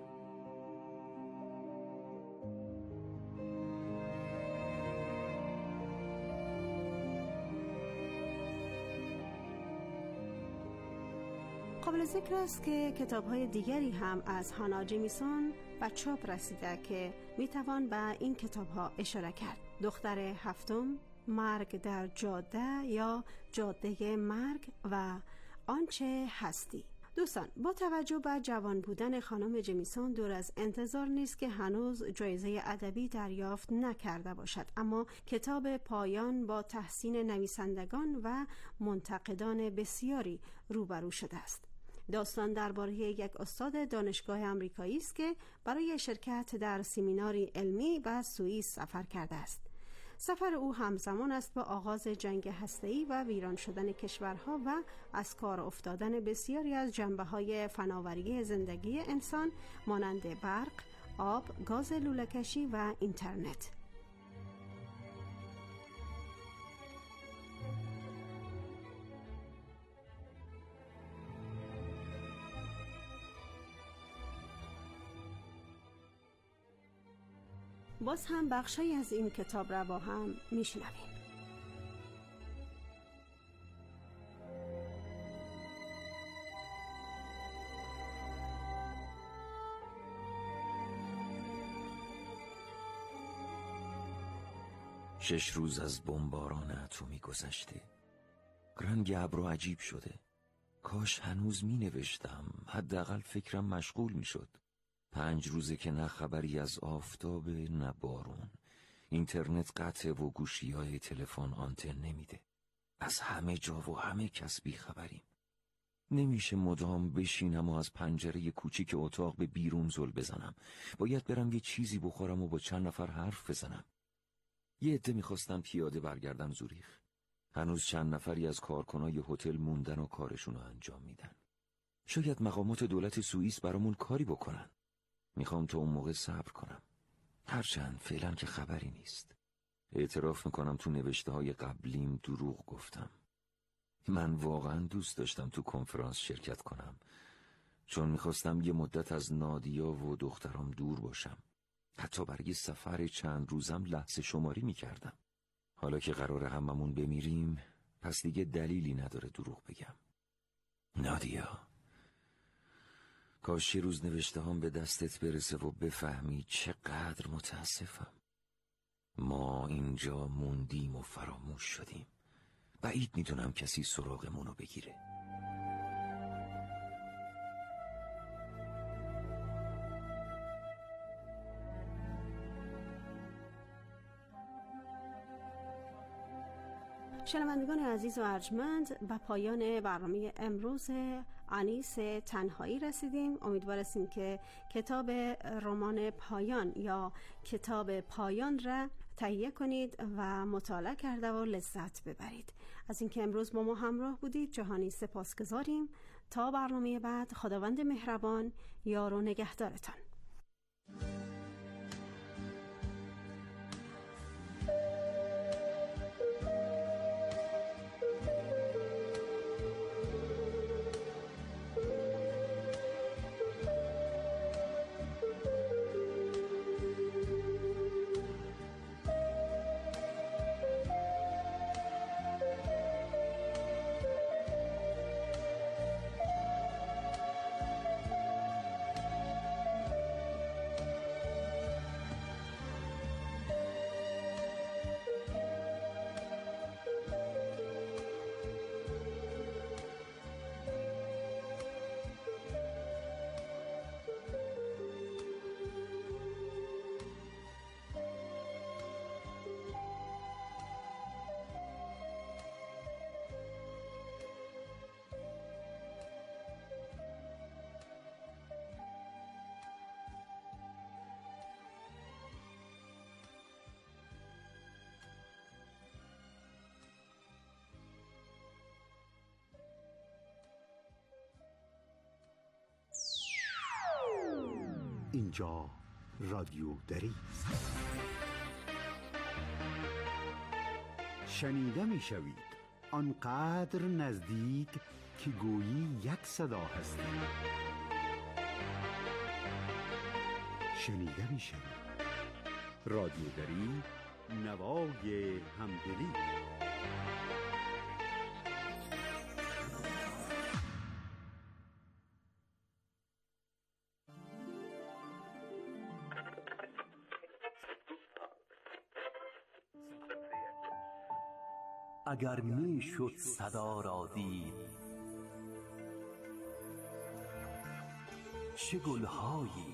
قابل ذکر است که کتاب‌های دیگری هم از هانا جیمیسون به چاپ رسیده که میتوان به این کتاب‌ها اشاره کرد. دختر هفتم، مرگ در جاده یا جاده مرگ و آنچه هستی. دوستان، با توجه به جوان بودن خانم جیمیسون دور از انتظار نیست که هنوز جایزه ادبی دریافت نکرده باشد، اما کتاب پایان با تحسین نویسندگان و منتقدان بسیاری روبرو شده است. داستان درباره یک استاد دانشگاه آمریکایی است که برای شرکت در سمیناری علمی به سوئیس سفر کرده است. سفر او همزمان است با آغاز جنگ هسته‌ای و ویران شدن کشورها و از کار افتادن بسیاری از جنبه‌های فناوری زندگی انسان مانند برق، آب، گاز لوله‌کشی و اینترنت. باز هم بخشی از این کتاب را با هم میشنویم. شش روز از بمباران اتمی گذشته. رنگ ابر عجیب شده. کاش هنوز می نوشتم. حداقل فکرم مشغول می شد. پنج روزه که نه خبری از آفتاب نه بارون. اینترنت قطع و گوشی‌های تلفن آنتن نمیده. از همه جا و همه کس بی خبریم. نمیشه مدام بشینم و از پنجره کوچیک اتاق به بیرون زل بزنم. باید برم یه چیزی بخورم و با چند نفر حرف بزنم. یه عده میخواستن پیاده برگردن زوریخ. هنوز چند نفری از کارکنای هتل موندن و کارشون رو انجام میدن. شاید مقامات دولت سوئیس برامون کاری بکنن. میخوام تا اون موقع صبر کنم. هرچند فعلا که خبری نیست. اعتراف میکنم تو نوشته های قبلیم دروغ گفتم. من واقعا دوست داشتم تو کنفرانس شرکت کنم، چون میخواستم یه مدت از نادیا و دخترام دور باشم. حتی برای سفر چند روزم لحظه شماری میکردم. حالا که قراره هممون بمیریم، پس دیگه دلیلی نداره دروغ بگم. نادیا، کاش یه روز نوشته هم به دستت برسه و بفهمی چقدر متاسفم. ما اینجا موندیم و فراموش شدیم. بعید میدونم کسی سراغمونو بگیره. شنوندگان عزیز و ارجمند، به پایان برنامه امروز انیس تنهایی رسیدیم. امیدوار هستیم که کتاب رمان پایان یا کتاب پایان را تهیه کنید و مطالعه کرده و لذت ببرید. از اینکه امروز با ما همراه بودید جهانی سپاسگزاریم. تا برنامه بعد، خداوند مهربان یار و نگهدارتان. اینجا رادیو دری است. شنیده می شوید آنقدر نزدیک که گویی یک صدا هستید. شنیده می شوید رادیو دری، نوای همدلی. اگر می شد صدا را دید، چه گلهایی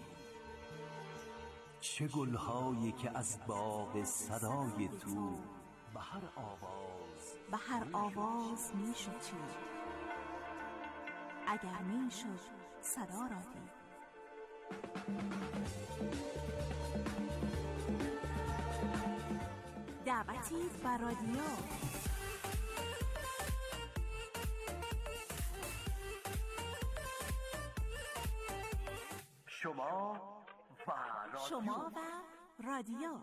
چه گلهایی که از باغ صدای تو به هر آواز به هر آواز می شد چید. اگر می شد صدا را دید. دعوتی بر رادیو. شما و رادیو. شما و رادیو.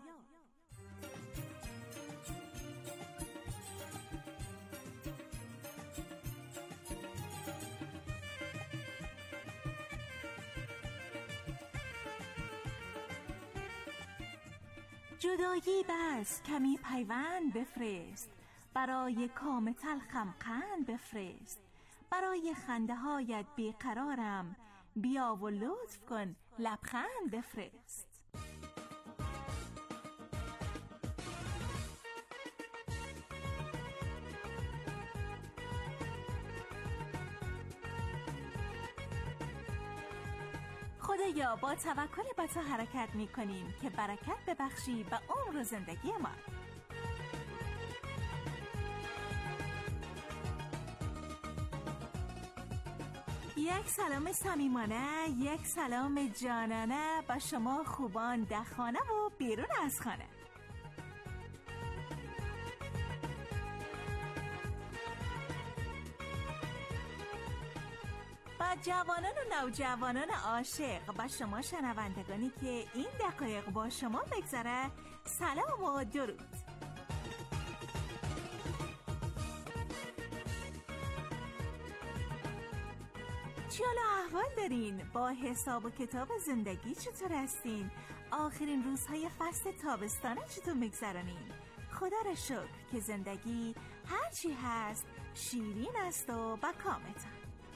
جدایی بس کمی پیوند بفرست، برای کام تلخم قند بفرست. برای خنده هایت بیقرارم، بیا و لطف کن لبخند بفرست. خدایا با توکل به تو حرکت می کنیم که برکت ببخشی به عمر و زندگی ما. یک سلام صمیمانه، یک سلام جانانه با شما خوبان در خانه و بیرون از خانه. با جوانان و نوجوانان عاشق، با شما شنوندگانی که این دقایق با شما بگذره، سلام و درود. چه احوال دارین؟ با حساب و کتاب زندگی چطور هستین؟ آخرین روزهای فصل تابستانه چطور میگذرانین؟ خدا را شکر که زندگی هرچی هست شیرین است و با کامتان.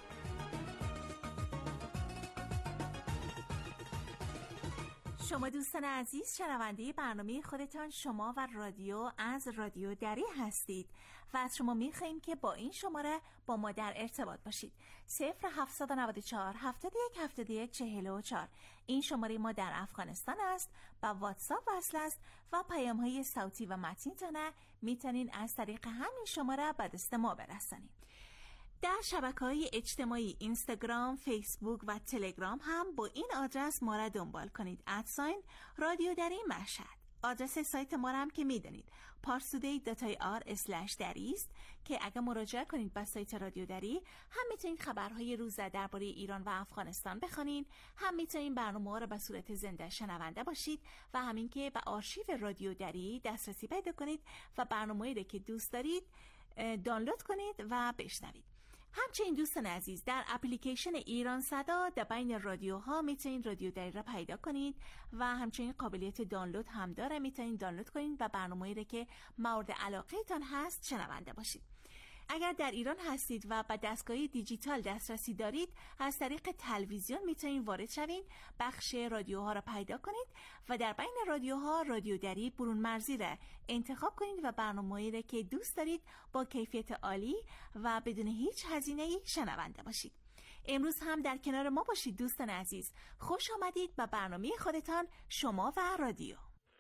شما دوستان عزیز شنونده برنامه خودتان شما و رادیو از رادیو دری هستید و از شما میخواییم که با این شماره با ما در ارتباط باشید. صفر هفتصد و نود و چهار هفتاد و یک هفتاد و یک چهل و چهار. این شماره ما در افغانستان است، با واتساپ وصل است و پیام های صوتی و متنیتان میتونین از طریق همین شماره به دست ما برسانید. در شبکه‌های اجتماعی اینستاگرام، فیسبوک و تلگرام هم با این آدرس ما را دنبال کنید. ادساین رادیو دری مشهد. آدرس سایت ما را هم که میدونید پارسودی دات آی آر اسلش دری است که اگر مراجعه کنید به سایت رادیو دری هم میتونید خبرهای روزه درباره ایران و افغانستان بخونید، هم میتونید برنامه‌ها را به صورت زنده شنونده باشید و همین که به آرشیو رادیو دری دسترسی پیدا کنید و برنامه‌ای که دوست دارید دانلود کنید و بشنوید. همچنین دوستان عزیز در اپلیکیشن ایران صدا در بین رادیوها میتونید رادیو دری را پیدا کنید و همچنین قابلیت دانلود هم داره، میتونید دانلود کنید و برنامه‌ای را که مورد علاقه تان هست شنونده باشید. اگر در ایران هستید و به دستگاه دیجیتال دسترسی دارید، از طریق تلویزیون میتونید وارد شوید، بخش رادیوها را پیدا کنید و در بین رادیوها رادیو دری برون مرزی را انتخاب کنید و برنامه‌ای را که دوست دارید با کیفیت عالی و بدون هیچ هزینه‌ای شنونده باشید. امروز هم در کنار ما باشید دوستان عزیز. خوش آمدید به برنامه خودتان شما و رادیو.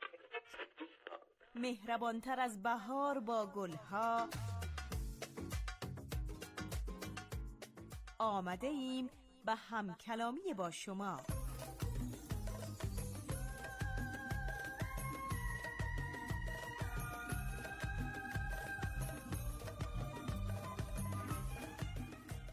مهربانتر از بهار با گلها آمده ایم به هم کلامی با شما.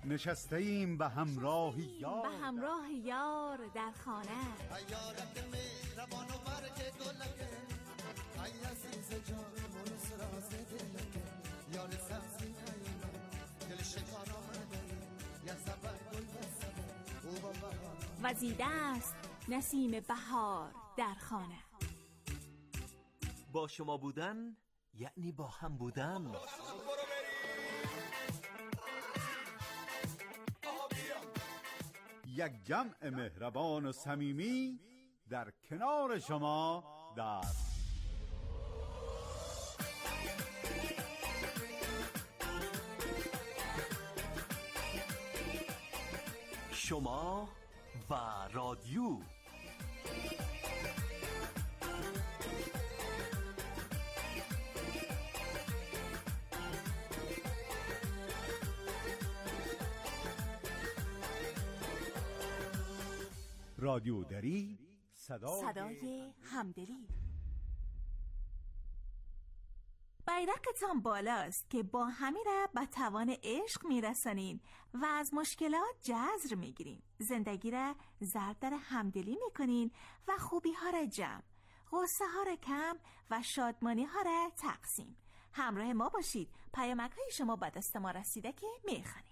نشسته ایم به همراه یار به همراه یار در خانه. یارت مهربان و برگ گلکه ای عزیز جان من سراز دلکه یار سبزی اینا دل شکار آمده یا زبر گل بسده او بابا وزیده است نسیم بهار در خانه. با شما بودن یعنی با هم بودن. یک جمع مهربان و صمیمی در کنار شما در شما و رادیو. رادیو دری صدای, صدای همدلی. بیرقتان بالاست که با همین را به توان عشق میرسانین و از مشکلات جذر میگیرین. زندگی را ضرب در همدلی میکنین و خوبی ها را جمع، غصه ها را کم و شادمانی ها را تقسیم. همراه ما باشید، پیامک های شما به دست ما رسیده که میخوانیم.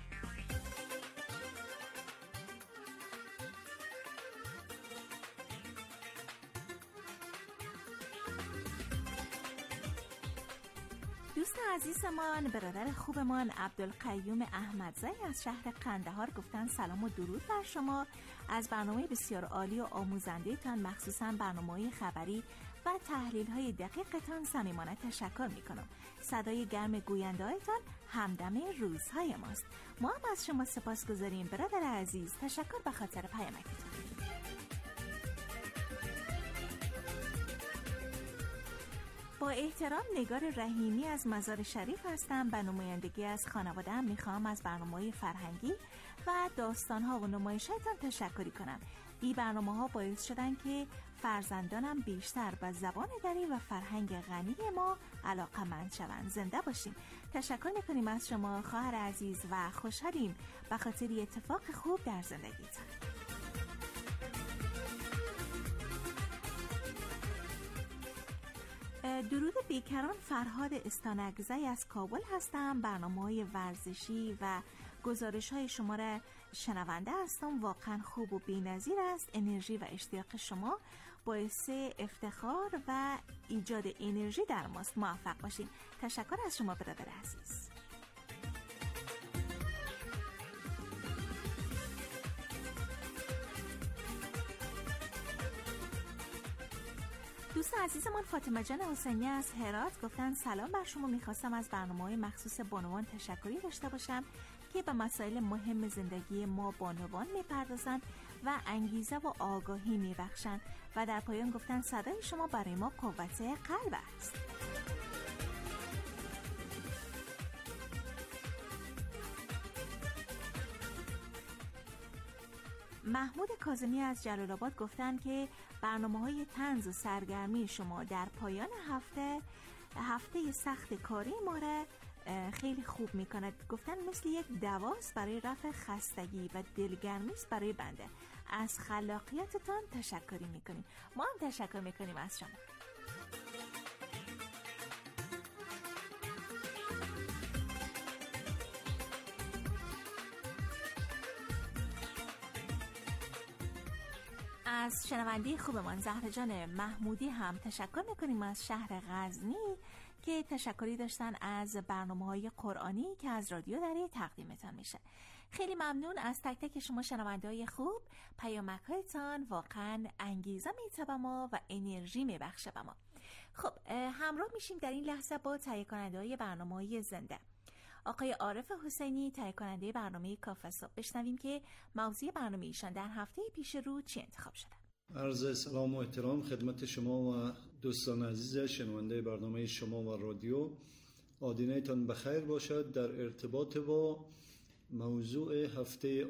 دوست عزیزمان، برادر خوبمان عبدالقیوم احمدزی از شهر قندهار گفتن سلام و درود بر شما. از برنامه بسیار عالی و آموزنده تان، مخصوصا برنامه‌های خبری و تحلیل‌های دقیقتان صمیمانه تشکر می‌کنم. صدای گرم گوینده‌هایتان همدم روزهای ماست. ما هم از شما سپاسگزاریم برادر عزیز. تشکر به خاطر پیامکتان. با احترام نگار رحیمی از مزار شریف هستم. به نمایندگی از خانواده‌ام میخوام از برنامه‌های فرهنگی و داستان‌ها و نمایش‌هایتان تشکری کنم. این برنامه‌ها باعث شدن که فرزندانم بیشتر به زبان دری و فرهنگ غنی ما علاقه‌مند شوند. زنده باشین. تشکر می‌کنیم از شما خواهر عزیز و خوشحالیم به خاطر اتفاق خوب در زندگیتان. درود بیکران، فرهاد استانگزی از کابل هستم. برنامه‌های ورزشی و گزارش‌های شما را شنونده هستم. واقعا خوب و بی‌نظیر است. انرژی و اشتیاق شما باعث افتخار و ایجاد انرژی در ماست. موفق باشین. تشکر از شما برادر عزیز. دوست عزیزمان فاطمه جان حسینی از هرات گفتن سلام بر شما. میخواستم از برنامه‌های مخصوص بانوان تشکری داشته باشم که به مسائل مهم زندگی ما بانوان میپردازند و انگیزه و آگاهی میبخشند و در پایان گفتن صدای شما برای ما قوت قلب است. محمود کاظمی از جلال آباد گفتن که برنامه‌های طنز و سرگرمی شما در پایان هفته هفته سخت کاری ما را خیلی خوب می‌کند. گفتن مثل یک دواست برای رفع خستگی و دلگرمی است برای بنده. از خلاقیتتان تشکر می‌کنیم. ما هم تشکر می‌کنیم از شما. از شنونده خوبمان زهرا جان محمودی هم تشکر میکنیم از شهر غزنی که تشکری داشتن از برنامه‌های قرآنی که از رادیو دری تقدیمتان میشه. خیلی ممنون از تک تک شما شنونده‌های خوب. پیامک‌هایتان واقعا انگیزه میده به ما و انرژی میبخشه به ما. خب همراه میشیم در این لحظه با تهیه کننده‌های برنامه‌های زنده. آقای عارف حسینی تهیه کننده برنامه کافه صبح. بشنویم که موضوع برنامه ایشان در هفته پیش رو چی انتخاب شده. عرض سلام و احترام خدمت شما و دوستان عزیز شنونده برنامه شما و رادیو. آدینه‌تان بخیر باشد. در ارتباط با موضوع هفته